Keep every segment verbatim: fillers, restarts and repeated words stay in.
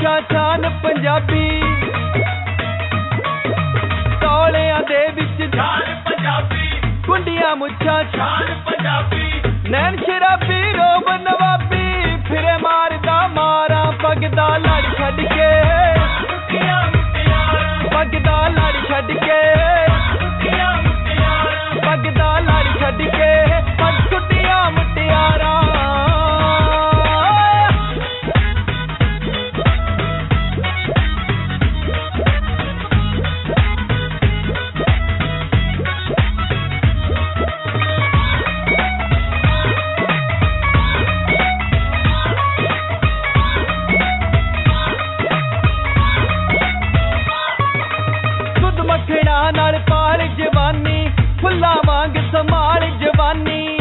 ਮੁੱਛਾਂ ਛਾਨ ਪੰਜਾਬੀ ਟੋਲਿਆਂ ਦੇ ਵਿੱਚ ਛਾਨ ਪੰਜਾਬੀ ਕੁੰਡੀਆਂ ਮੁੱਛਾਂ ਛਾਨ ਪੰਜਾਬੀ ਨੈਣ ਸ਼ਰਾਬੀ ਰੋਬ ਨਵਾਬੀ ਫਿਰੇ ਮਾਰਦਾ ਮਾਰਾਂ ਪੱਗ ਦਾ ਲੜ ਛੱਡ ਕੇ ਟੁੱਟੀਆਂ ਮੁਟਿਆਰਾਂ ਪੱਗ ਦਾ ਲੜ ਛੱਡ ਕੇ ਟੁੱਟੀਆਂ ਮੁਟਿਆਰਾਂ ਪੱਗ ਦਾ ਲੜ ਛੱਡ ਕੇ ਪੱਗ ਟੁੱਟੀਆਂ ਮੁਟਿਆਰਾਂ ਮੱਖਣਾ ਨਾਲ ਪਾਲ ਜਵਾਨੀ ਫੁੱਲਾਂ ਵਾਂਗ ਸੰਭਾਲ ਜਵਾਨੀ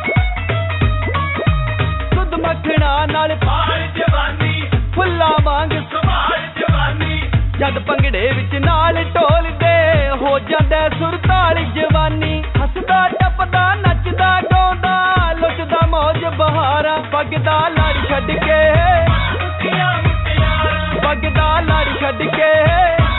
ਦੁੱਧ ਮੱਖਣਾ ਨਾਲ ਪਾਲ ਜਵਾਨੀ ਫੁੱਲਾਂ ਵਾਂਗ ਸੰਭਾਲ ਜਵਾਨੀ ਜਦ ਭੰਗੜੇ ਵਿੱਚ ਨਾਲ ਢੋਲਦੇ ਹੋ ਜਾਂਦਾ ਸੁਰਤਾਲ ਜਵਾਨੀ ਹੱਸਦਾ ਟੱਪਦਾ ਨੱਚਦਾ ਗਾਉਂਦਾ ਲੁੱਟਦਾ ਮੌਜ ਬਹਾਰਾਂ ਪੱਗ ਦਾ ਲੜ ਛੱਡ ਕੇ ਟੁੱਟੀਆਂ ਮੁਟਿਆਰਾਂ ਪੱਗ ਦਾ ਲੜ ਛੱਡ ਕੇ